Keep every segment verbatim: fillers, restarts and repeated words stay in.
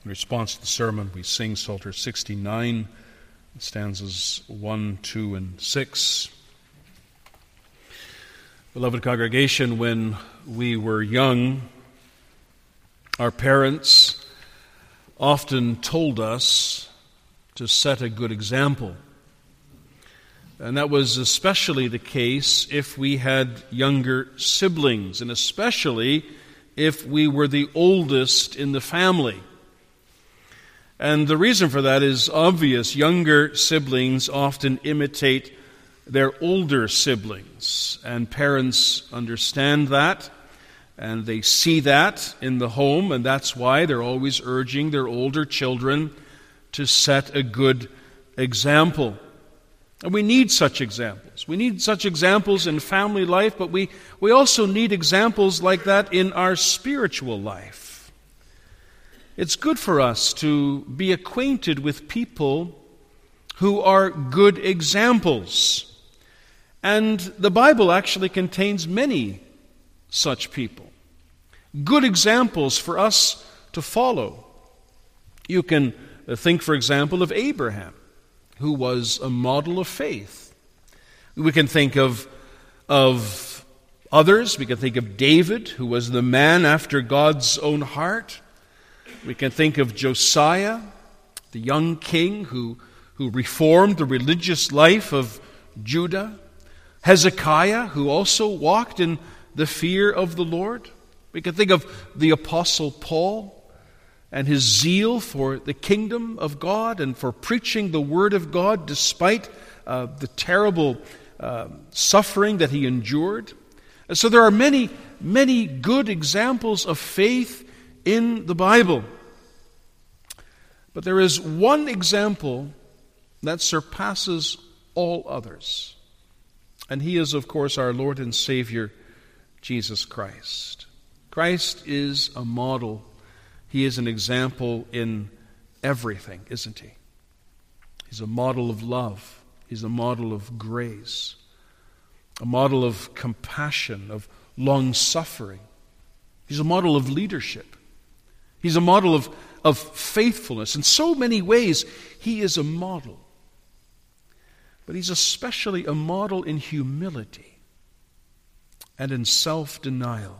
In response to the sermon, we sing Psalter sixty-nine, stanzas one, two, and six. Beloved congregation, when we were young, our parents often told us to set a good example. And that was especially the case if we had younger siblings, and especially if we were the oldest in the family. And the reason for that is obvious. Younger siblings often imitate their older siblings, and parents understand that, and they see that in the home, and that's why they're always urging their older children to set a good example. And we need such examples. We need such examples in family life, but we, we also need examples like that in our spiritual life. It's good for us to be acquainted with people who are good examples. And the Bible actually contains many such people. Good examples for us to follow. You can think, for example, of Abraham, who was a model of faith. We can think of, of others. We can think of David, who was the man after God's own heart. We can think of Josiah, the young king who, who reformed the religious life of Judah. Hezekiah, who also walked in the fear of the Lord. We can think of the Apostle Paul and his zeal for the kingdom of God and for preaching the Word of God despite uh, the terrible uh, suffering that he endured. And so there are many, many good examples of faith in the Bible. But there is one example that surpasses all others. And he is, of course, our Lord and Savior, Jesus Christ. Christ is a model. He is an example in everything, isn't he? He's a model of love. He's a model of grace. A model of compassion, of long-suffering. He's a model of leadership. He's a model of, of faithfulness. In so many ways, he is a model. But he's especially a model in humility and in self-denial.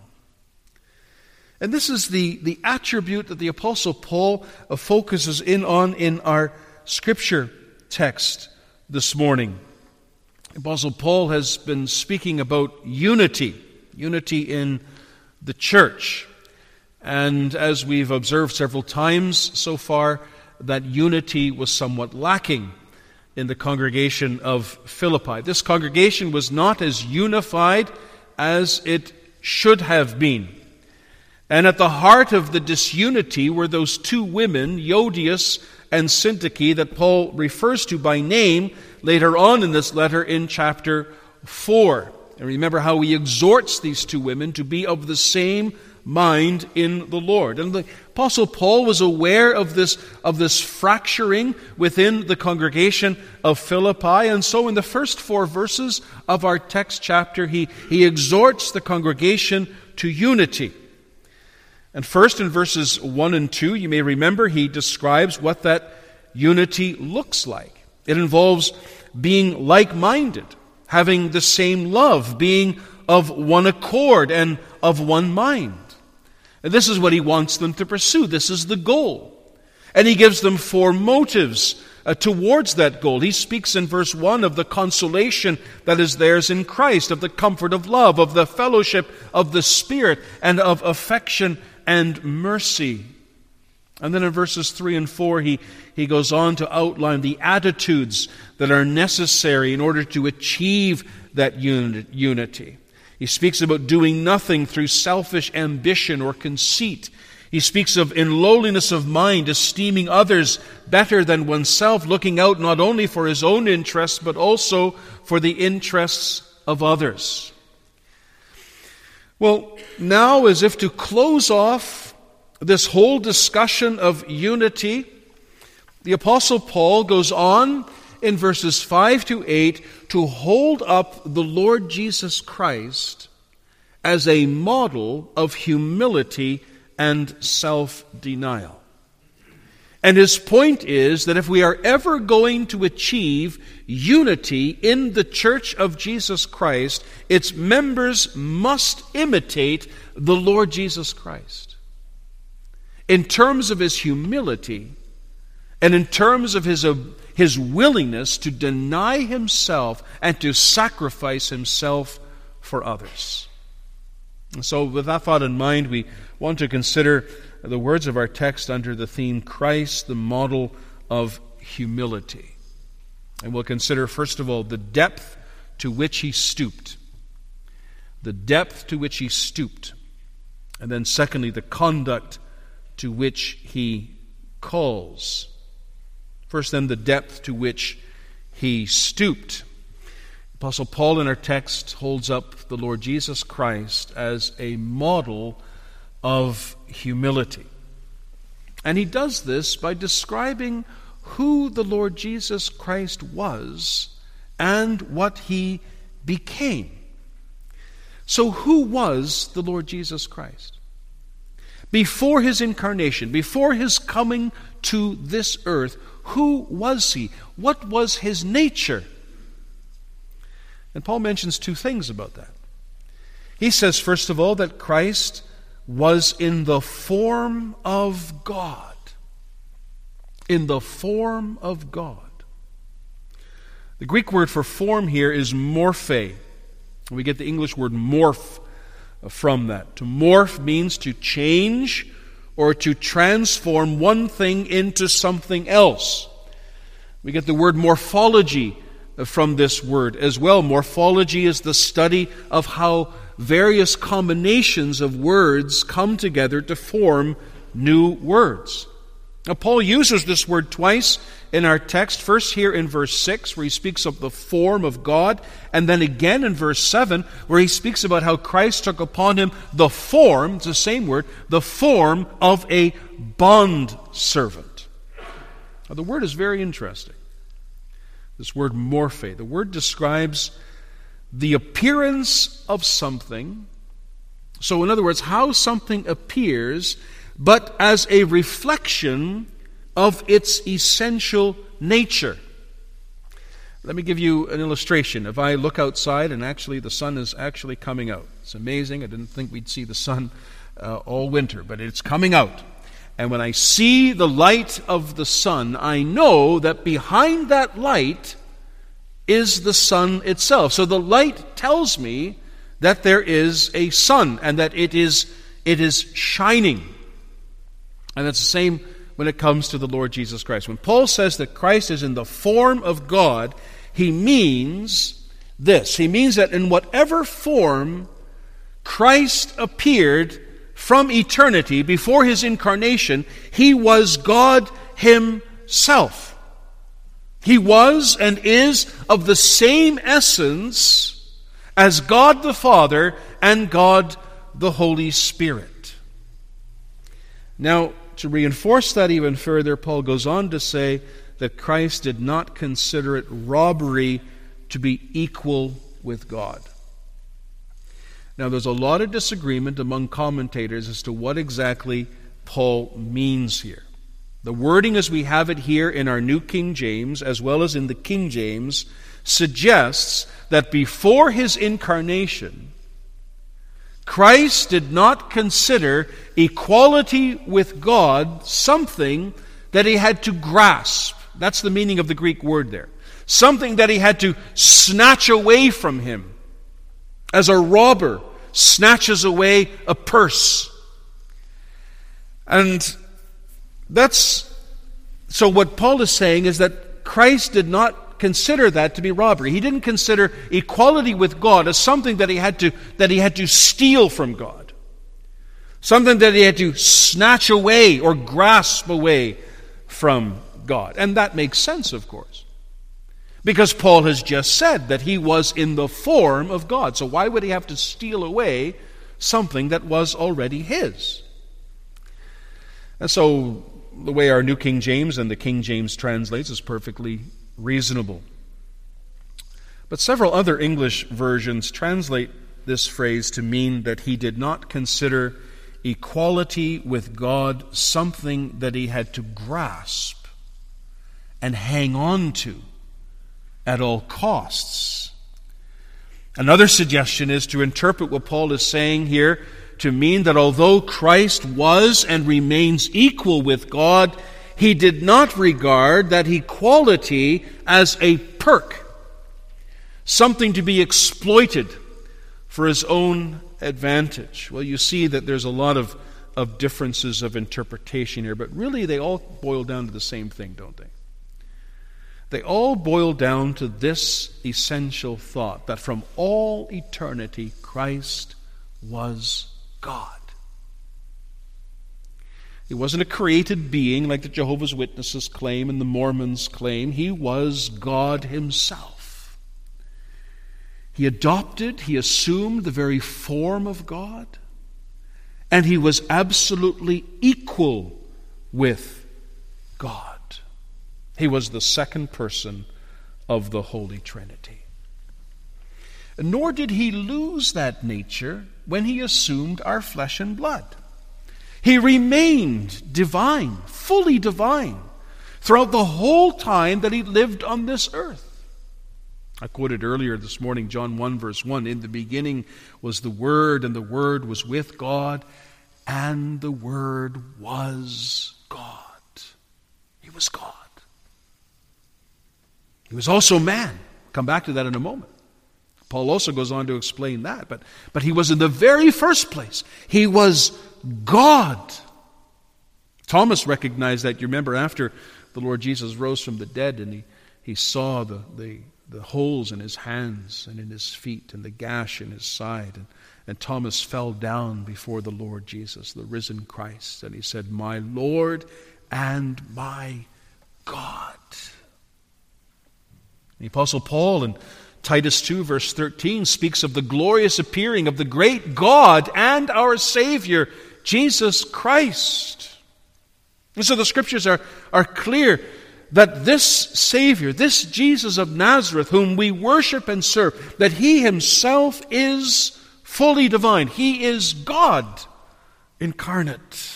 And this is the, the attribute that the Apostle Paul uh, focuses in on in our scripture text this morning. The Apostle Paul has been speaking about unity, unity in the church. And as we've observed several times so far, that unity was somewhat lacking in the congregation of Philippi. This congregation was not as unified as it should have been. And at the heart of the disunity were those two women, Euodias and Syntyche, that Paul refers to by name later on in this letter in chapter four. And remember how he exhorts these two women to be of the same mind in the Lord. And the Apostle Paul was aware of this, of this fracturing within the congregation of Philippi. And so in the first four verses of our text chapter, he, he exhorts the congregation to unity. And first in verses one and two, you may remember, he describes what that unity looks like. It involves being like-minded, having the same love, being of one accord and of one mind. And this is what he wants them to pursue. This is the goal. And he gives them four motives uh, towards that goal. He speaks in verse one of the consolation that is theirs in Christ, of the comfort of love, of the fellowship of the Spirit, and of affection and mercy. And then in verses three and four, he, he goes on to outline the attitudes that are necessary in order to achieve that uni- unity. He speaks about doing nothing through selfish ambition or conceit. He speaks of in lowliness of mind, esteeming others better than oneself, looking out not only for his own interests, but also for the interests of others. Well, now, as if to close off this whole discussion of unity, the Apostle Paul goes on in verses five to eight to hold up the Lord Jesus Christ as a model of humility and self-denial. And his point is that if we are ever going to achieve unity in the Church of Jesus Christ, its members must imitate the Lord Jesus Christ in terms of his humility and in terms of his, uh, his willingness to deny himself and to sacrifice himself for others. And so with that thought in mind, we want to consider the words of our text under the theme, Christ, the model of humility. And we'll consider, first of all, the depth to which he stooped. The depth to which he stooped. And then secondly, the conduct to which he calls. First then, the depth to which he stooped. Apostle Paul in our text holds up the Lord Jesus Christ as a model of humility. And he does this by describing who the Lord Jesus Christ was and what he became. So who was the Lord Jesus Christ? Before his incarnation, before his coming to this earth, who was he? What was his nature? And Paul mentions two things about that. He says, first of all, that Christ was in the form of God. In the form of God. The Greek word for form here is morphe. We get the English word morph from that. To morph means to change or to transform one thing into something else. We get the word morphology from this word as well. Morphology is the study of how various combinations of words come together to form new words. Now, Paul uses this word twice in our text. First here in verse six, where he speaks of the form of God, and then again in verse seven, where he speaks about how Christ took upon him the form, it's the same word, the form of a bond servant. Now, the word is very interesting. This word morphe. The word describes the appearance of something. So in other words, how something appears, but as a reflection of its essential nature. Let me give you an illustration. If I look outside and actually the sun is actually coming out. It's amazing. I didn't think we'd see the sun uh, all winter, but it's coming out. And when I see the light of the sun, I know that behind that light is the sun itself. So the light tells me that there is a sun and that it is it is shining. And that's the same when it comes to the Lord Jesus Christ. When Paul says that Christ is in the form of God, he means this. He means that in whatever form Christ appeared from eternity, before his incarnation, he was God himself. He was and is of the same essence as God the Father and God the Holy Spirit. Now, to reinforce that even further, Paul goes on to say that Christ did not consider it robbery to be equal with God. Now, there's a lot of disagreement among commentators as to what exactly Paul means here. The wording as we have it here in our New King James, as well as in the King James, suggests that before his incarnation, Christ did not consider equality with God something that he had to grasp. That's the meaning of the Greek word there. Something that he had to snatch away from him, as a robber snatches away a purse. And that's, so what Paul is saying is that Christ did not consider that to be robbery. He didn't consider equality with God as something that he had to, that he had to steal from God. Something that he had to snatch away or grasp away from God. And that makes sense, of course. Because Paul has just said that he was in the form of God. So why would he have to steal away something that was already his? And so the way our New King James and the King James translates is perfectly reasonable. But several other English versions translate this phrase to mean that he did not consider equality with God something that he had to grasp and hang on to at all costs. Another suggestion is to interpret what Paul is saying here to mean that although Christ was and remains equal with God, he did not regard that equality as a perk, something to be exploited for his own advantage. Well, you see that there's a lot of, of differences of interpretation here, but really they all boil down to the same thing, don't they? They all boil down to this essential thought, that from all eternity Christ was God. He wasn't a created being like the Jehovah's Witnesses claim and the Mormons claim. He was God himself. He adopted, he assumed the very form of God, and he was absolutely equal with God. He was the second person of the Holy Trinity. Nor did he lose that nature when he assumed our flesh and blood. He remained divine, fully divine, throughout the whole time that he lived on this earth. I quoted earlier this morning, John one, verse one, "In the beginning was the Word, and the Word was with God, and the Word was God." He was God. He was also man. Come back to that in a moment. Paul also goes on to explain that. But, but he was in the very first place. He was God. Thomas recognized that. You remember after the Lord Jesus rose from the dead and he, he saw the, the, the holes in his hands and in his feet and the gash in his side. And, and Thomas fell down before the Lord Jesus, the risen Christ. And he said, "My Lord and my God." The Apostle Paul in Titus two, verse thirteen, speaks of the glorious appearing of the great God and our Savior, Jesus Christ. And so the Scriptures are, are clear that this Savior, this Jesus of Nazareth, whom we worship and serve, that He Himself is fully divine. He is God incarnate.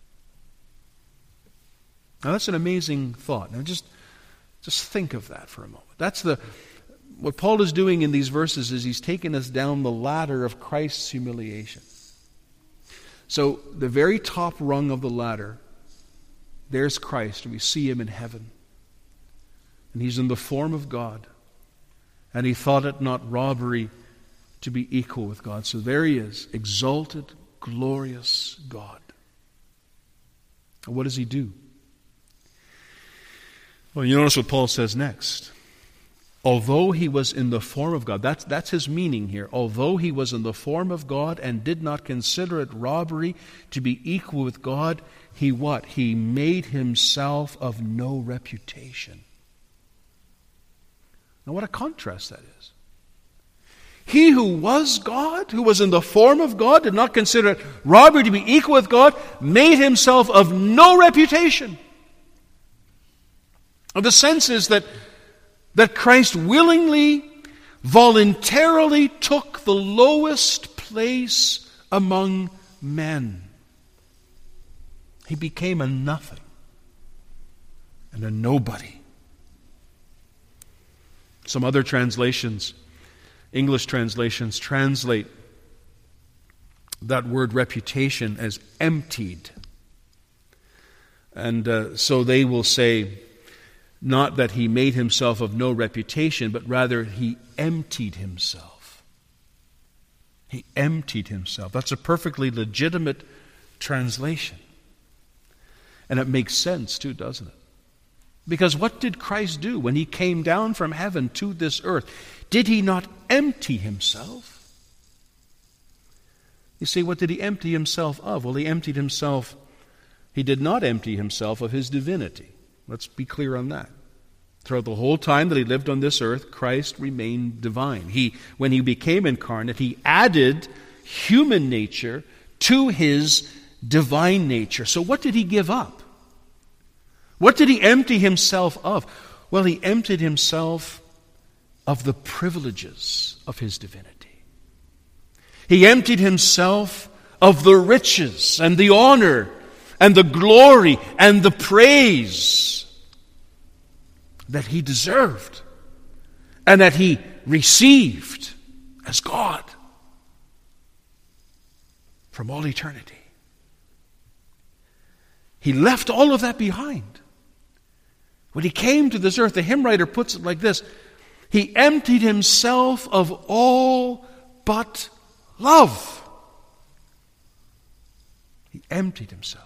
Now that's an amazing thought. Now just, just think of that for a moment. That's the what Paul is doing in these verses is he's taking us down the ladder of Christ's humiliation. So the very top rung of the ladder, there's Christ, and we see Him in heaven. And He's in the form of God. And He thought it not robbery to be equal with God. So there He is, exalted, glorious God. And what does He do? Well, you notice what Paul says next. Although He was in the form of God, that's, that's his meaning here. Although He was in the form of God and did not consider it robbery to be equal with God, He what? He made Himself of no reputation. Now what a contrast that is. He who was God, who was in the form of God, did not consider it robbery to be equal with God, made Himself of no reputation. Now the sense is that that Christ willingly, voluntarily took the lowest place among men. He became a nothing and a nobody. Some other translations, English translations, translate that word reputation as emptied. And uh, so they will say, not that He made Himself of no reputation, but rather He emptied Himself. He emptied Himself. That's a perfectly legitimate translation. And it makes sense too, doesn't it? Because what did Christ do when He came down from heaven to this earth? Did He not empty Himself? You see, what did He empty Himself of? Well, He emptied Himself, He did not empty Himself of His divinity. Let's be clear on that. Throughout the whole time that He lived on this earth, Christ remained divine. He, when He became incarnate, He added human nature to His divine nature. So what did He give up? What did He empty Himself of? Well, He emptied Himself of the privileges of His divinity. He emptied Himself of the riches and the honor and the glory and the praise that he deserved and that he received as God from all eternity. He left all of that behind. When he came to this earth, the hymn writer puts it like this: he emptied himself of all but love. He emptied himself.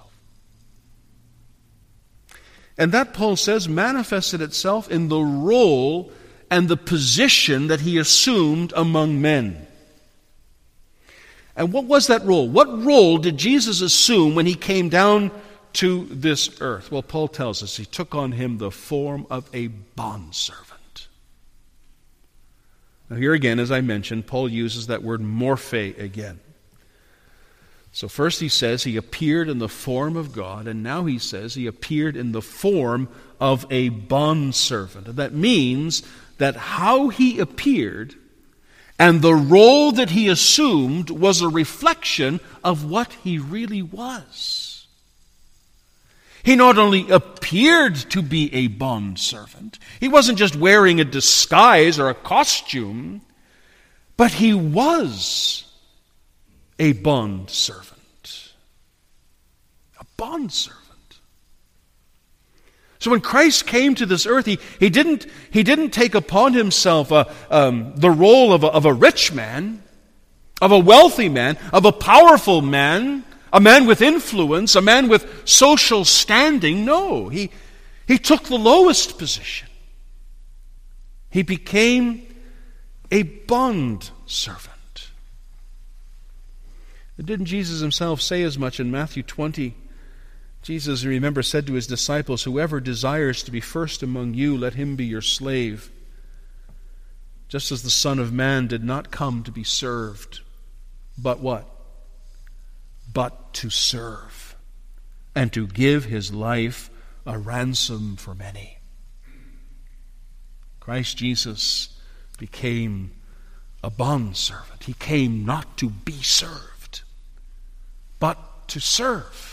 And that, Paul says, manifested itself in the role and the position that he assumed among men. And what was that role? What role did Jesus assume when he came down to this earth? Well, Paul tells us he took on him the form of a bondservant. Now here again, as I mentioned, Paul uses that word morphe again. So first he says he appeared in the form of God, and now he says he appeared in the form of a bondservant. And that means that how he appeared and the role that he assumed was a reflection of what he really was. He not only appeared to be a bondservant, he wasn't just wearing a disguise or a costume, but he was a bondservant. A bondservant. So when Christ came to this earth, he, he, didn't, he didn't take upon himself a, um, the role of a, of a rich man, of a wealthy man, of a powerful man, a man with influence, a man with social standing. No, he, he took the lowest position. He became a bondservant. Didn't Jesus himself say as much in Matthew twenty? Jesus, remember, said to his disciples, "Whoever desires to be first among you, let him be your slave. Just as the Son of Man did not come to be served, but what? But to serve, and to give his life a ransom for many." Christ Jesus became a bondservant. He came not to be served, but to serve.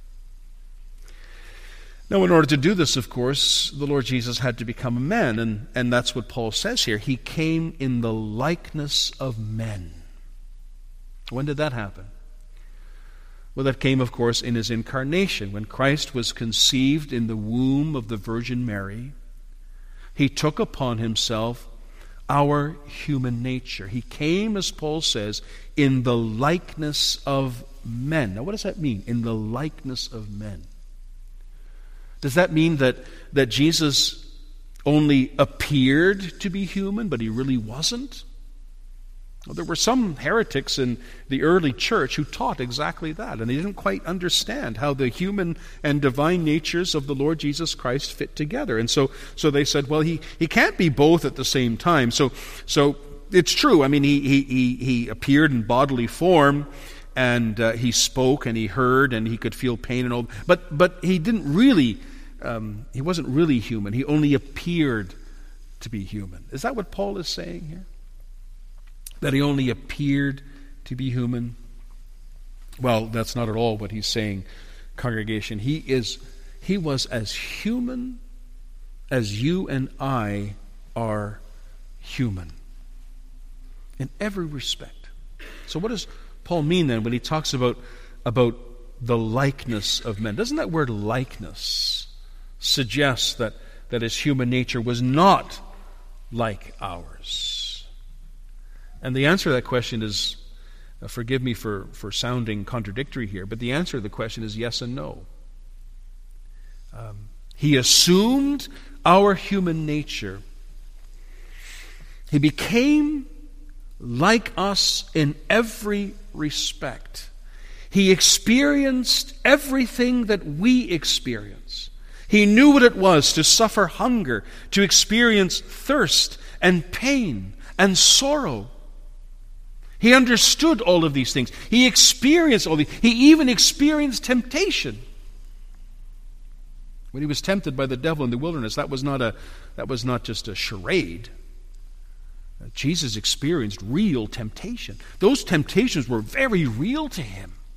Now, in order to do this, of course, the Lord Jesus had to become a man, and, and that's what Paul says here. He came in the likeness of men. When did that happen? Well, that came, of course, in his incarnation. When Christ was conceived in the womb of the Virgin Mary, he took upon himself our human nature. He came, as Paul says, in the likeness of men. Now, what does that mean, in the likeness of men? Does that mean that, that Jesus only appeared to be human, but he really wasn't? Well, there were some heretics in the early church who taught exactly that, and they didn't quite understand how the human and divine natures of the Lord Jesus Christ fit together. And so, so they said, well, he, he can't be both at the same time. So, so it's true. I mean, he, he, he, he appeared in bodily form, and uh, he spoke and he heard and he could feel pain and all. But but he didn't really, um, he wasn't really human. He only appeared to be human. Is that what Paul is saying here? That he only appeared to be human? Well, that's not at all what he's saying, congregation. He is, he was as human as you and I are human in every respect. So what does Paul mean then when he talks about, about the likeness of men? Doesn't that word likeness suggest that, that his human nature was not like ours? And the answer to that question is, uh, forgive me for, for sounding contradictory here, but the answer to the question is yes and no. Um, he assumed our human nature. He became like us in every respect. He experienced everything that we experience. He knew what it was to suffer hunger, to experience thirst and pain and sorrow. He understood all of these things. He experienced all these. He even experienced temptation. When he was tempted by the devil in the wilderness, that was not a that was not just a charade. Jesus experienced real temptation. Those temptations were very real to him.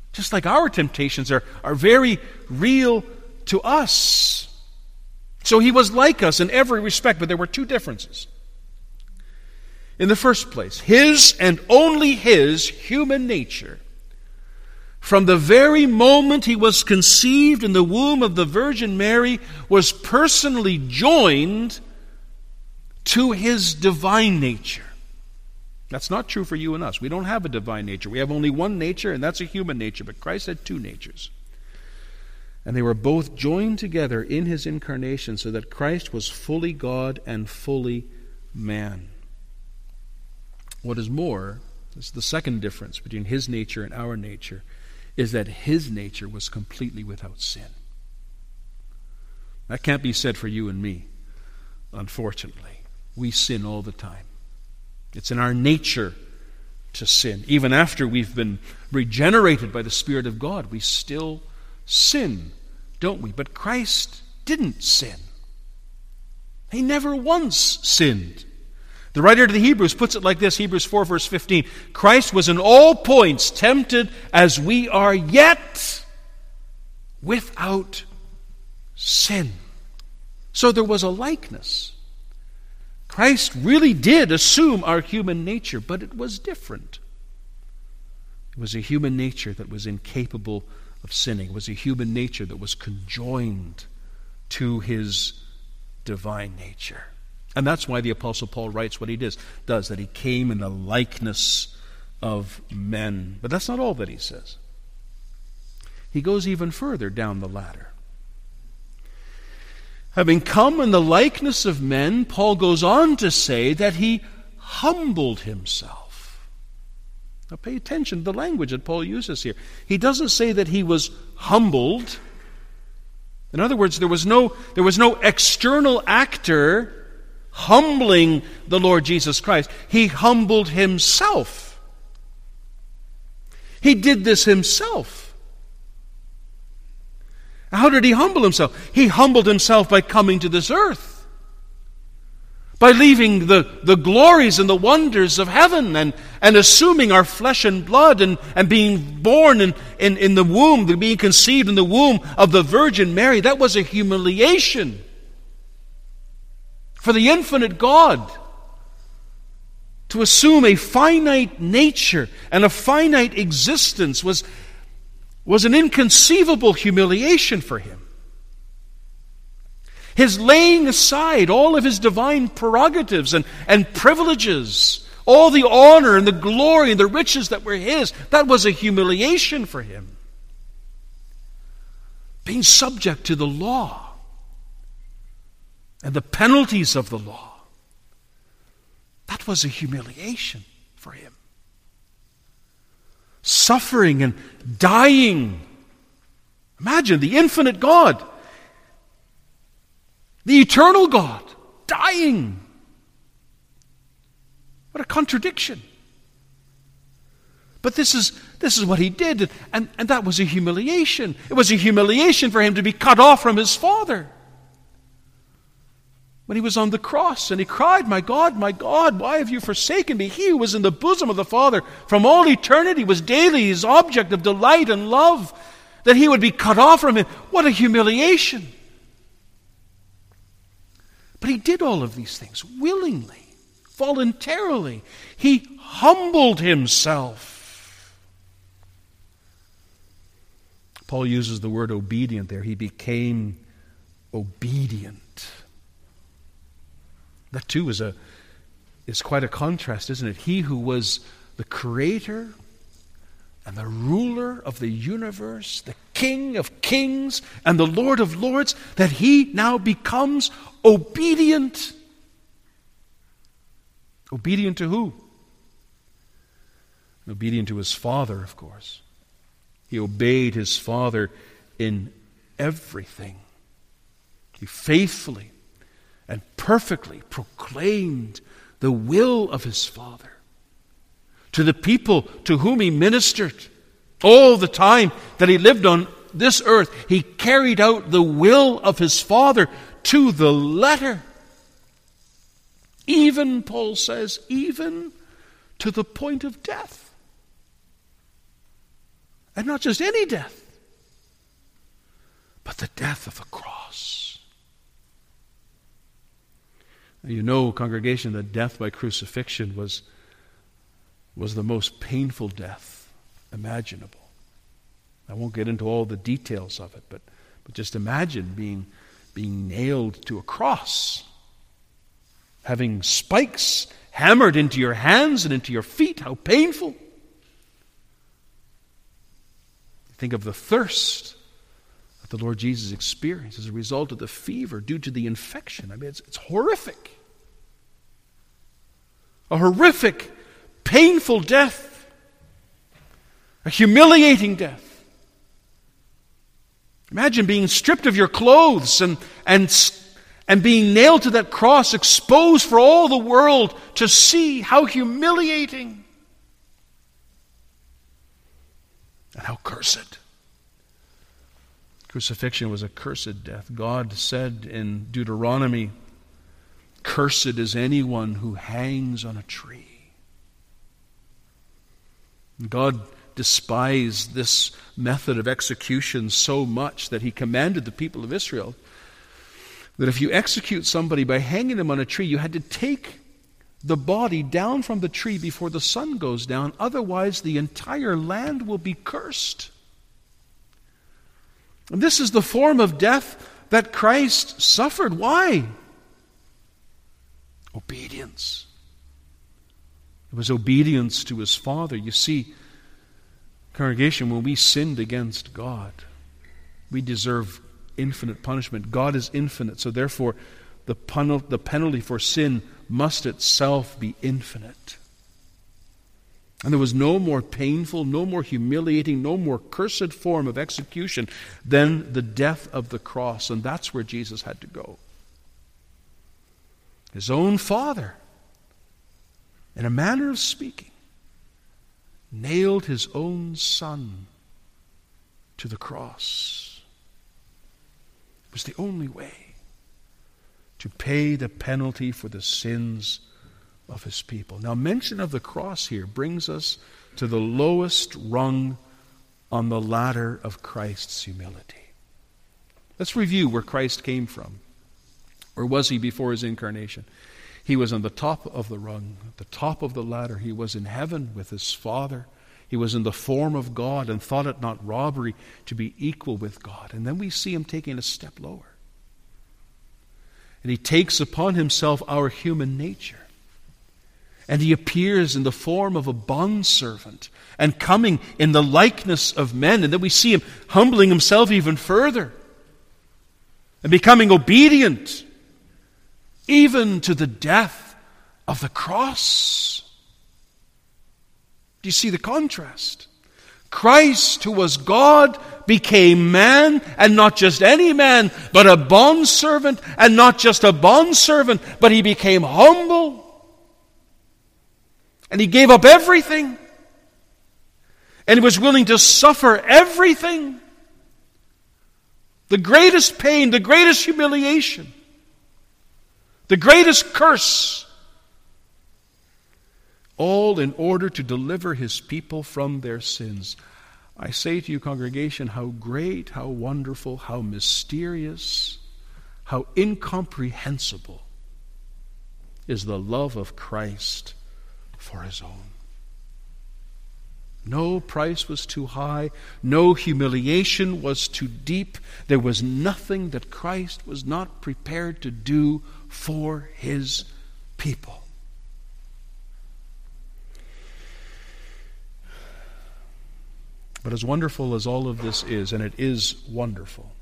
Just like our temptations are, are very real to us. So he was like us in every respect, but there were two differences. In the first place, his and only his human nature, from the very moment he was conceived in the womb of the Virgin Mary, was personally joined to his divine nature. That's not true for you and us. We don't have a divine nature. We have only one nature, and that's a human nature. But Christ had two natures. And they were both joined together in his incarnation so that Christ was fully God and fully man. What is more, this is the second difference between his nature and our nature, is that his nature was completely without sin. That can't be said for you and me, unfortunately. We sin all the time. It's in our nature to sin. Even after we've been regenerated by the Spirit of God, we still sin, don't we? But Christ didn't sin. He never once sinned. The writer to the Hebrews puts it like this, Hebrews four, verse fifteen. Christ was in all points tempted as we are, yet without sin. So there was a likeness. Christ really did assume our human nature, but it was different. It was a human nature that was incapable of sinning. It was a human nature that was conjoined to his divine nature. And that's why the Apostle Paul writes what he does, does, that he came in the likeness of men. But that's not all that he says. He goes even further down the ladder. Having come in the likeness of men, Paul goes on to say that he humbled himself. Now pay attention to the language that Paul uses here. He doesn't say that he was humbled. In other words, there was no, there was no external actor humbling the Lord Jesus Christ. He humbled himself. He did this himself. How did he humble himself? He humbled himself by coming to this earth, by leaving the, the glories and the wonders of heaven and, and assuming our flesh and blood and, and being born in, in, in the womb, being conceived in the womb of the Virgin Mary. That was a humiliation for the infinite God to assume a finite nature and a finite existence was was an inconceivable humiliation for him. His laying aside all of his divine prerogatives and, and privileges, all the honor and the glory and the riches that were his, that was a humiliation for him. Being subject to the law and the penalties of the law, that was a humiliation for him. Suffering and dying. Imagine the infinite God, the eternal God, dying. What a contradiction. But this is this is what he did, and, and that was a humiliation. It was a humiliation for him to be cut off from his Father. When he was on the cross and he cried, "My God, my God, why have you forsaken me?" He who was in the bosom of the Father from all eternity was daily his object of delight and love, that he would be cut off from him. What a humiliation. But he did all of these things willingly, voluntarily. He humbled himself. Paul uses the word obedient there. He became obedient. That too is a is quite a contrast, isn't it? He who was the creator and the ruler of the universe, the King of kings and the Lord of lords, that he now becomes obedient. Obedient to who? Obedient to his Father, of course. He obeyed his Father in everything. He faithfully and perfectly proclaimed the will of his Father to the people to whom he ministered. All the time that he lived on this earth, he carried out the will of his Father to the letter. Even, Paul says, even to the point of death. And not just any death, but the death of the cross. Now, you know, congregation, that death by crucifixion was, was the most painful death imaginable. I won't get into all the details of it, but, but just imagine being, being nailed to a cross, having spikes hammered into your hands and into your feet. How painful. Think of the thirst that the Lord Jesus experienced as a result of the fever due to the infection. I mean, it's, it's horrific. A horrific, painful death. A humiliating death. Imagine being stripped of your clothes and, and, and being nailed to that cross, exposed for all the world to see. How humiliating. And how cursed. Crucifixion was a cursed death. God said in Deuteronomy, "Cursed is anyone who hangs on a tree." God despised this method of execution so much that he commanded the people of Israel that if you execute somebody by hanging them on a tree, you had to take the body down from the tree before the sun goes down. Otherwise, the entire land will be cursed. And this is the form of death that Christ suffered. Why? Obedience. It was obedience to his Father. You see, congregation, when we sinned against God, we deserve infinite punishment. God is infinite, so therefore the pun- the penalty for sin must itself be infinite. And there was no more painful, no more humiliating, no more cursed form of execution than the death of the cross. And that's where Jesus had to go. His own Father, in a manner of speaking, nailed his own Son to the cross. It was the only way to pay the penalty for the sins of his people. Now, mention of the cross here brings us to the lowest rung on the ladder of Christ's humility. Let's review where Christ came from. Or was he before his incarnation? He was on the top of the rung, at the top of the ladder. He was in heaven with his Father. He was in the form of God and thought it not robbery to be equal with God. And then we see him taking a step lower. And he takes upon himself our human nature. And he appears in the form of a bondservant and coming in the likeness of men. And then we see him humbling himself even further and becoming obedient even to the death of the cross. Do you see the contrast? Christ, who was God, became man, and not just any man, but a bondservant, and not just a bondservant, but he became humble. And he gave up everything. And he was willing to suffer everything. The greatest pain, the greatest humiliation, the greatest curse. All in order to deliver his people from their sins. I say to you, congregation, how great, how wonderful, how mysterious, how incomprehensible is the love of Christ for his own. No price was too high. No humiliation was too deep. There was nothing that Christ was not prepared to do for his people. But as wonderful as all of this is, and it is wonderful,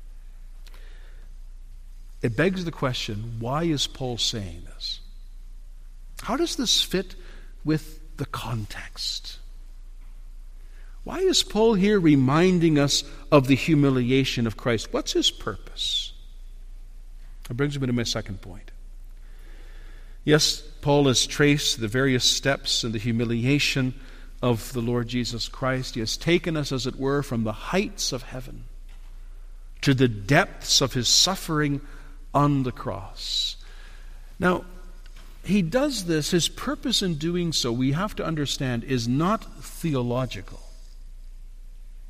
it begs the question, why is Paul saying this? How does this fit with the context? Why is Paul here reminding us of the humiliation of Christ? What's his purpose? That brings me to my second point. Yes, Paul has traced the various steps in the humiliation of the Lord Jesus Christ. He has taken us, as it were, from the heights of heaven to the depths of his suffering on the cross. Now, he does this, his purpose in doing so, we have to understand, is not theological.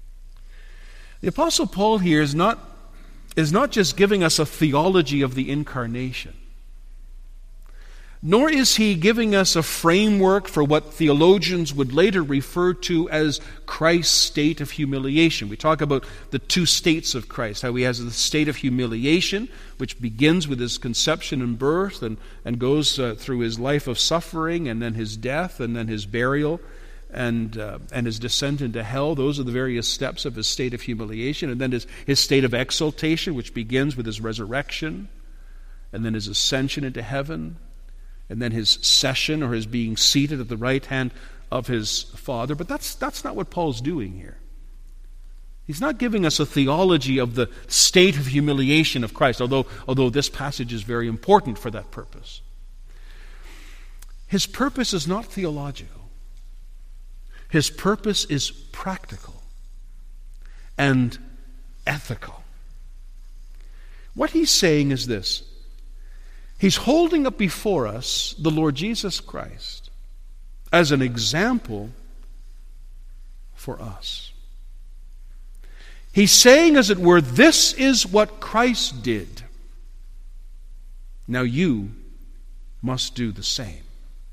The Apostle Paul here is not, is not just giving us a theology of the incarnation, nor is he giving us a framework for what theologians would later refer to as Christ's state of humiliation. We talk about the two states of Christ, how he has the state of humiliation, which begins with his conception and birth and, and goes uh, through his life of suffering and then his death and then his burial and uh, and his descent into hell. Those are the various steps of his state of humiliation. And then his, his state of exaltation, which begins with his resurrection and then his ascension into heaven, and then his session or his being seated at the right hand of his Father. But that's that's not what Paul's doing here. He's not giving us a theology of the state of humiliation of Christ, although, although this passage is very important for that purpose. His purpose is not theological. His purpose is practical and ethical. What he's saying is this. He's holding up before us the Lord Jesus Christ as an example for us. He's saying, as it were, this is what Christ did. Now you must do the same.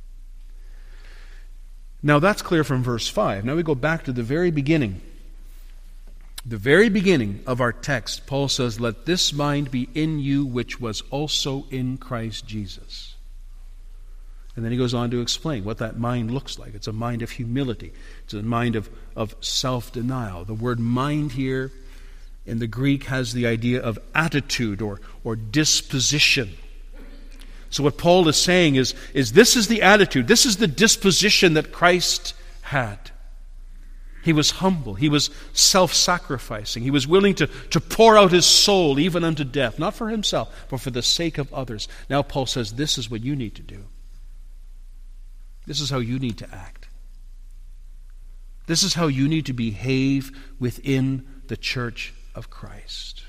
Now that's clear from verse five. Now we go back to the very beginning. The very beginning of our text, Paul says, "Let this mind be in you which was also in Christ Jesus." And then he goes on to explain what that mind looks like. It's a mind of humility. It's a mind of, of self-denial. The word mind here in the Greek has the idea of attitude or, or disposition. So what Paul is saying is, is this is the attitude, this is the disposition that Christ had. He was humble. He was self-sacrificing. He was willing to, to pour out his soul even unto death, not for himself, but for the sake of others. Now Paul says, this is what you need to do. This is how you need to act. This is how you need to behave within the church of Christ.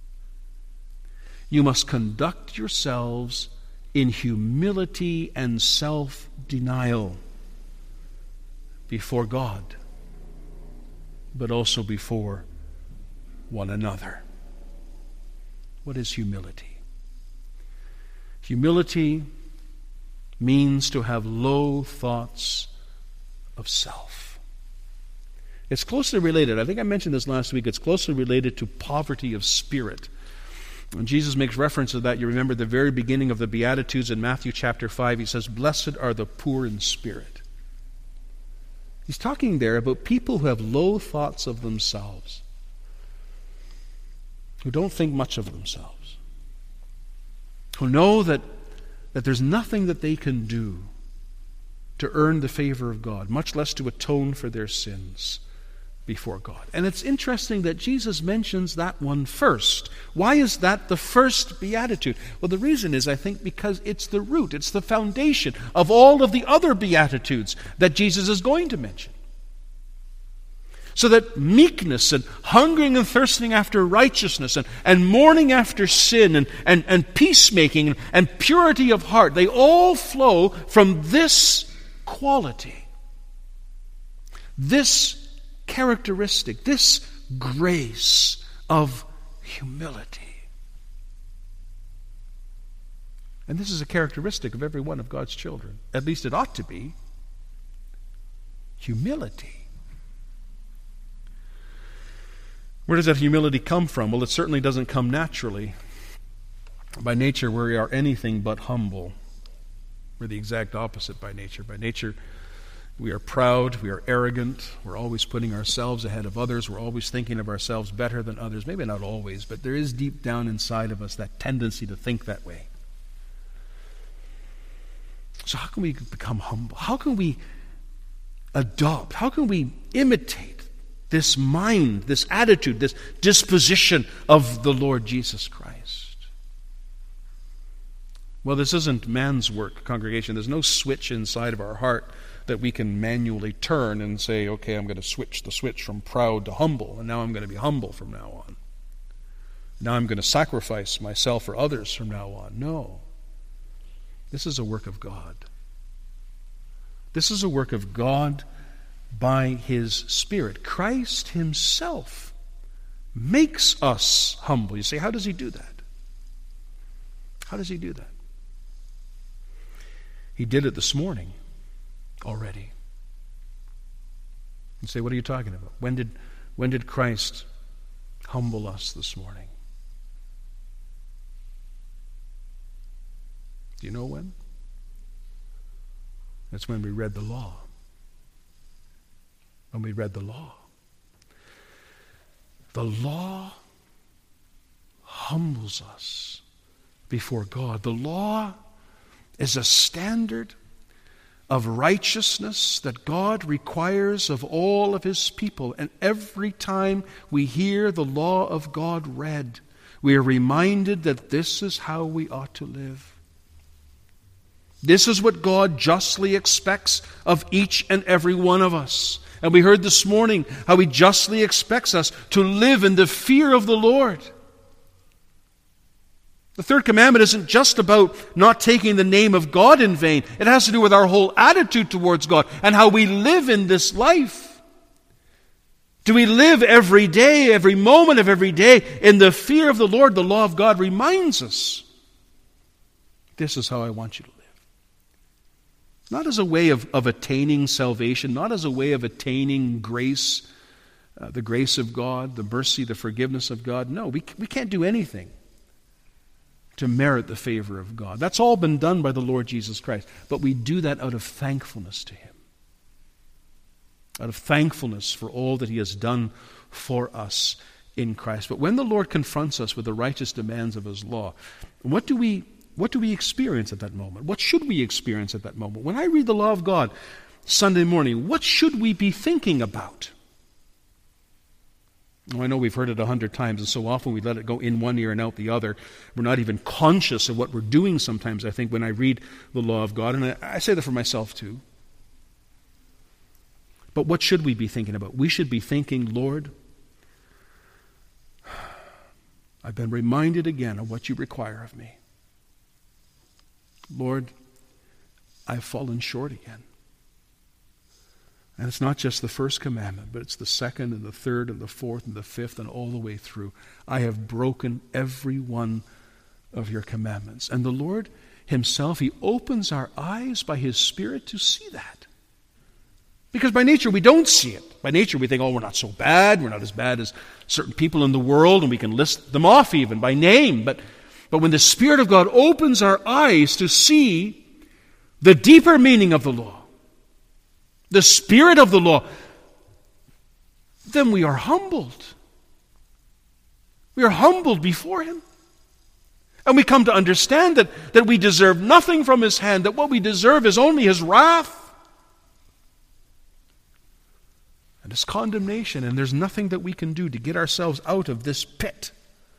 You must conduct yourselves in humility and self-denial before God, but also before one another. What is humility? Humility means to have low thoughts of self. It's closely related. I think I mentioned this last week. It's closely related to poverty of spirit. When Jesus makes reference to that, you remember the very beginning of the Beatitudes in Matthew chapter five. He says, "Blessed are the poor in spirit." He's talking there about people who have low thoughts of themselves, who don't think much of themselves, who know that, that there's nothing that they can do to earn the favor of God, much less to atone for their sins before God. And it's interesting that Jesus mentions that one first. Why is that the first beatitude? Well, the reason is, I think, because it's the root, it's the foundation of all of the other beatitudes that Jesus is going to mention. So that meekness and hungering and thirsting after righteousness and, and mourning after sin and, and, and peacemaking and, and purity of heart, they all flow from this quality, this characteristic, this grace of humility. And this is a characteristic of every one of God's children. At least it ought to be. Humility. Where does that humility come from? Well, it certainly doesn't come naturally. By nature, we are anything but humble. We're the exact opposite by nature. By nature, we are proud, we are arrogant, we're always putting ourselves ahead of others, we're always thinking of ourselves better than others. Maybe not always, but there is deep down inside of us that tendency to think that way. So how can we become humble? How can we adopt, how can we imitate this mind, this attitude, this disposition of the Lord Jesus Christ? Well, this isn't man's work, congregation. There's no switch inside of our heart that we can manually turn and say, okay, I'm going to switch the switch from proud to humble, and now I'm going to be humble from now on. Now I'm going to sacrifice myself for others from now on. No. This is a work of God. This is a work of God by His Spirit. Christ Himself makes us humble. You say, how does he do that? How does he do that? He did it this morning already. You say, what are you talking about? When did, when did Christ humble us this morning? Do you know when? That's when we read the law. When we read the law. The law humbles us before God. The law is a standard of righteousness that God requires of all of his people. And every time we hear the law of God read, we are reminded that this is how we ought to live. This is what God justly expects of each and every one of us. And we heard this morning how he justly expects us to live in the fear of the Lord. The third commandment isn't just about not taking the name of God in vain. It has to do with our whole attitude towards God and how we live in this life. Do we live every day, every moment of every day, in the fear of the Lord? The law of God reminds us, this is how I want you to live. Not as a way of, of attaining salvation, not as a way of attaining grace, uh, the grace of God, the mercy, the forgiveness of God. No, we, we can't do anything to merit the favor of God. That's all been done by the Lord Jesus Christ. But we do that out of thankfulness to him. Out of thankfulness for all that he has done for us in Christ. But when the Lord confronts us with the righteous demands of his law, what do we what do we experience at that moment? What should we experience at that moment? When I read the law of God Sunday morning, what should we be thinking about? Oh, I know we've heard it a hundred times, and so often we let it go in one ear and out the other. We're not even conscious of what we're doing sometimes, I think, when I read the law of God. And I, I say that for myself too. But what should we be thinking about? We should be thinking, Lord, I've been reminded again of what you require of me. Lord, I've fallen short again. And it's not just the first commandment, but it's the second and the third and the fourth and the fifth and all the way through. I have broken every one of your commandments. And the Lord himself, he opens our eyes by his Spirit to see that. Because by nature we don't see it. By nature we think, oh, we're not so bad. We're not as bad as certain people in the world, and we can list them off even by name. But, but when the Spirit of God opens our eyes to see the deeper meaning of the law, the spirit of the law, then we are humbled. We are humbled before him. And we come to understand that, that we deserve nothing from his hand, that what we deserve is only his wrath and his condemnation, and there's nothing that we can do to get ourselves out of this pit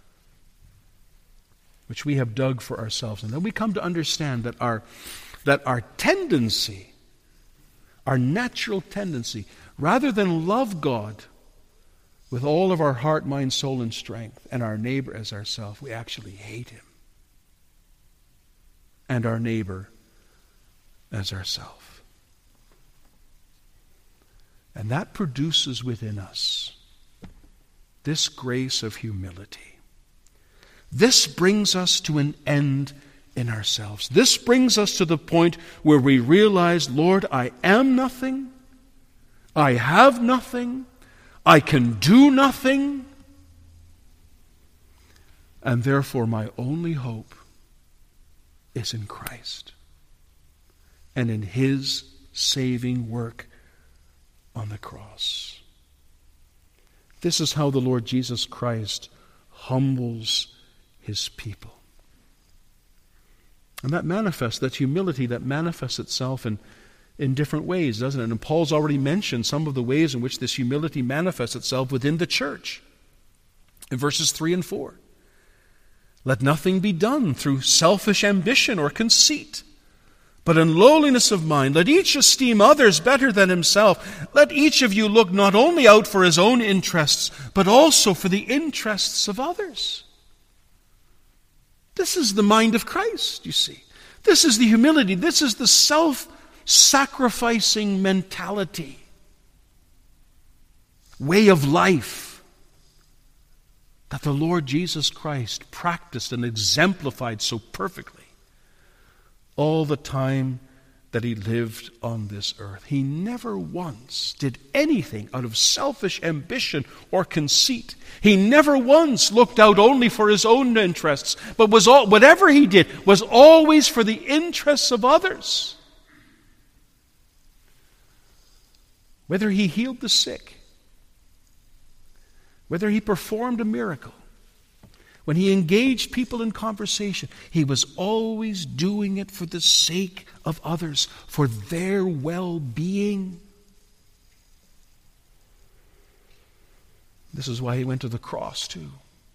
which we have dug for ourselves. And then we come to understand that our, that our tendency, our natural tendency, rather than love God with all of our heart, mind, soul, and strength, and our neighbor as ourselves, we actually hate him. And our neighbor as ourselves. And that produces within us this grace of humility. This brings us to an end in ourselves. This brings us to the point where we realize, Lord, I am nothing. I have nothing. I can do nothing. And therefore my only hope is in Christ and in his saving work on the cross. This is how the Lord Jesus Christ humbles his people. And that manifests, that humility, that manifests itself in, in different ways, doesn't it? And Paul's already mentioned some of the ways in which this humility manifests itself within the church. In verses three and four. Let nothing be done through selfish ambition or conceit, but in lowliness of mind, let each esteem others better than himself. Let each of you look not only out for his own interests, but also for the interests of others. This is the mind of Christ, you see. This is the humility. This is the self-sacrificing mentality, way of life that the Lord Jesus Christ practiced and exemplified so perfectly all the time that he lived on this earth. He never once did anything out of selfish ambition or conceit. He never once looked out only for his own interests, but was all, whatever he did was always for the interests of others. Whether he healed the sick, whether he performed a miracle, when he engaged people in conversation, he was always doing it for the sake of others, for their well-being. This is why he went to the cross too.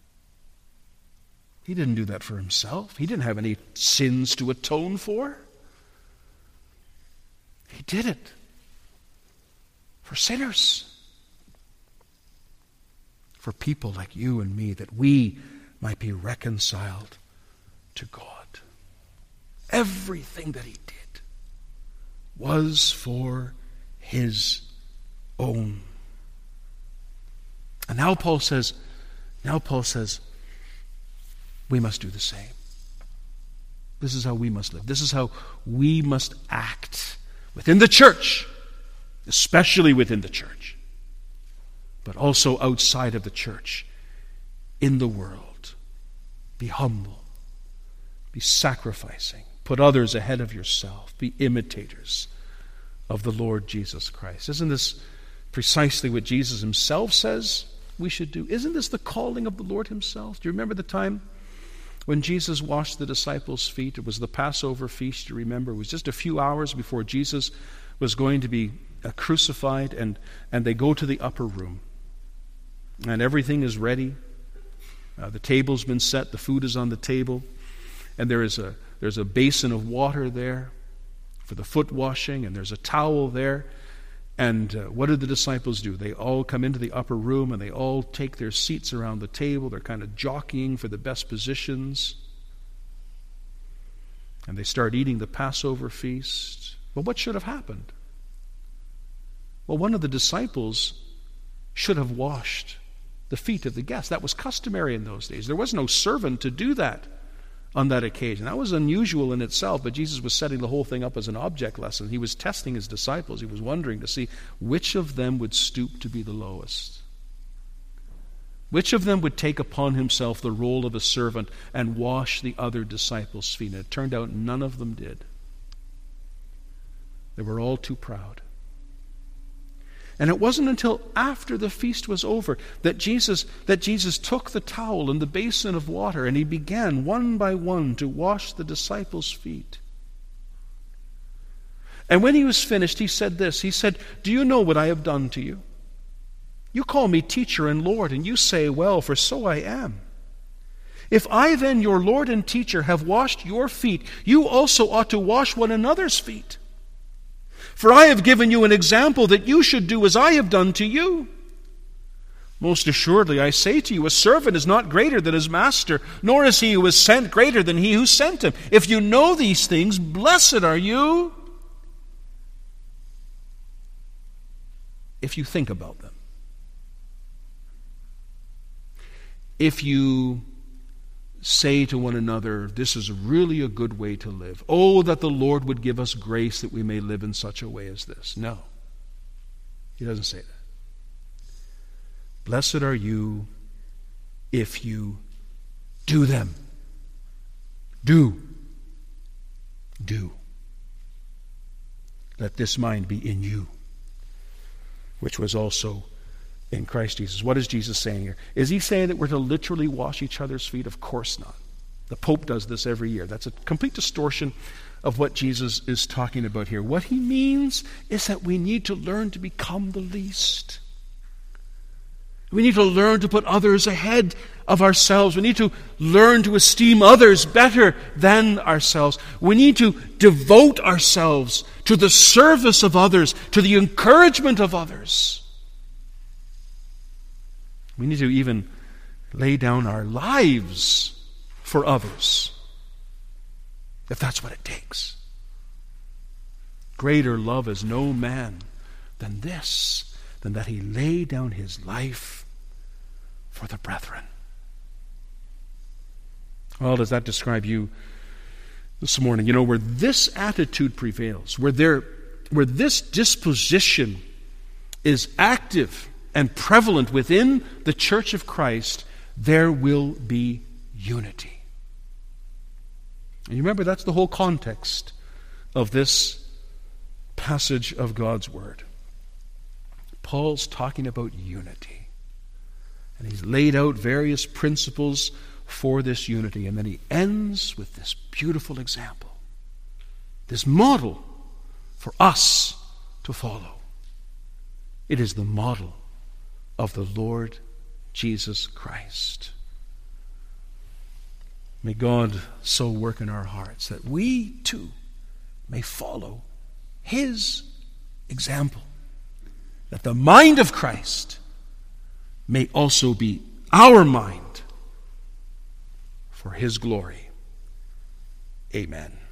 He didn't do that for himself. He didn't have any sins to atone for. He did it for sinners, for people like you and me, that we might be reconciled to God. Everything that he did was for his own. And now Paul says, now Paul says, we must do the same. This is how we must live. This is how we must act within the church, especially within the church, but also outside of the church, in the world. Be humble. Be sacrificing. Put others ahead of yourself. Be imitators of the Lord Jesus Christ. Isn't this precisely what Jesus himself says we should do? Isn't this the calling of the Lord himself? Do you remember the time when Jesus washed the disciples' feet? It was the Passover feast, you remember. It was just a few hours before Jesus was going to be uh, crucified, and, and they go to the upper room. And everything is ready. Uh, the table's been set, the food is on the table, and there is a there's a basin of water there for the foot washing, and there's a towel there. And uh, what did the disciples do? They all come into the upper room, and they all take their seats around the table. They're kind of jockeying for the best positions. And they start eating the Passover feast. Well, what should have happened? Well, one of the disciples should have washed the feet of the guests. That was customary in those days. There was no servant to do that on that occasion. That was unusual in itself, but Jesus was setting the whole thing up as an object lesson. He was testing his disciples. He was wondering to see which of them would stoop to be the lowest. Which of them would take upon himself the role of a servant and wash the other disciples' feet? And it turned out none of them did. They were all too proud. And it wasn't until after the feast was over that Jesus that Jesus took the towel and the basin of water, and he began one by one to wash the disciples' feet. And when he was finished, he said this. He said, "Do you know what I have done to you? You call me teacher and Lord, and you say, well, for so I am. If I then, your Lord and teacher, have washed your feet, you also ought to wash one another's feet. For I have given you an example that you should do as I have done to you. Most assuredly, I say to you, a servant is not greater than his master, nor is he who is sent greater than he who sent him. If you know these things, blessed are you if you think about them. If you say to one another, this is really a good way to live. Oh, that the Lord would give us grace that we may live in such a way as this." No. He doesn't say that. Blessed are you if you do them. Do. Do. Let this mind be in you, which was also in Christ Jesus. What is Jesus saying here? Is he saying that we're to literally wash each other's feet? Of course not. The Pope does this every year. That's a complete distortion of what Jesus is talking about here. What he means is that we need to learn to become the least. We need to learn to put others ahead of ourselves. We need to learn to esteem others better than ourselves. We need to devote ourselves to the service of others, to the encouragement of others. We need to even lay down our lives for others, if that's what it takes. Greater love is no man than this, than that he lay down his life for the brethren. Well, does that describe you this morning? You know, where this attitude prevails, where there, where this disposition is active and prevalent within the church of Christ, there will be unity. And you remember, that's the whole context of this passage of God's Word. Paul's talking about unity. And he's laid out various principles for this unity. And then he ends with this beautiful example, this model for us to follow. It is the model of the Lord Jesus Christ. May God so work in our hearts that we too may follow his example, that the mind of Christ may also be our mind for his glory. Amen.